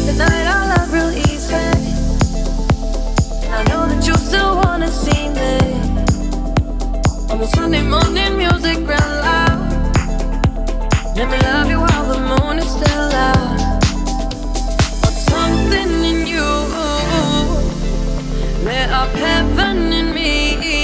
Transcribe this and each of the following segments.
Tonight our love real easy. I know that you still wanna see me. On the Sunday morning, music real loud. Let me love you while the moon is still out. Want something in you, lit up heaven in me.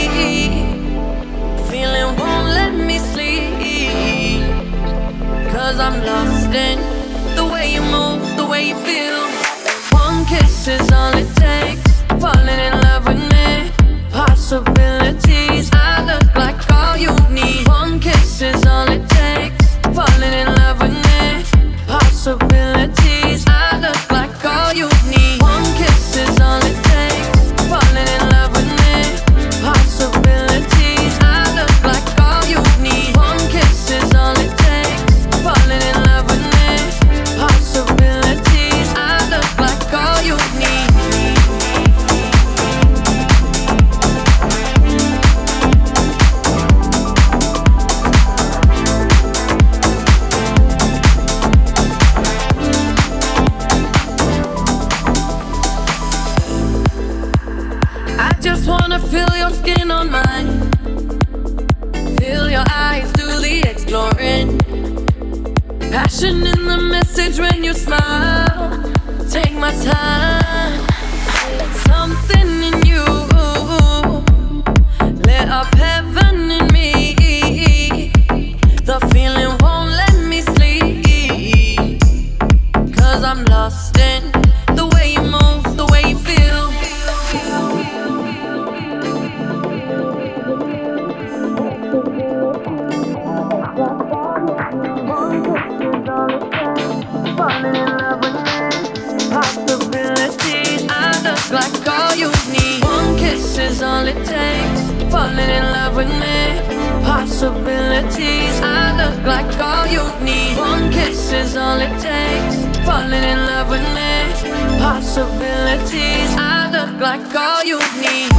Feeling won't let me sleep, 'cause I'm lost in the way you move, the way you feel. One kiss is all it takes. Falling in love with me. Possibilities, I look like all you need. One kiss is all it takes. Falling in love with me. Possibilities, I look like all you need. One kiss is all it takes. Falling in love with me. Possibilities, I look like all you need. One kiss is all it takes. Falling in love with me. Possibilities, I look like all you need. I just wanna feel your skin on mine. Feel your eyes do the exploring. Passion in the message when you smile. Take my time. Something in you lit up heaven in me. The feeling won't let me sleep, 'cause I'm lost in the way you move, the way you feel. Falling in love with me. Possibilities, I look like all you need. One kiss is all it takes. Falling in love with me. Possibilities, I look like all you need. One kiss is all it takes. Falling in love with me. Possibilities, I look like all you need.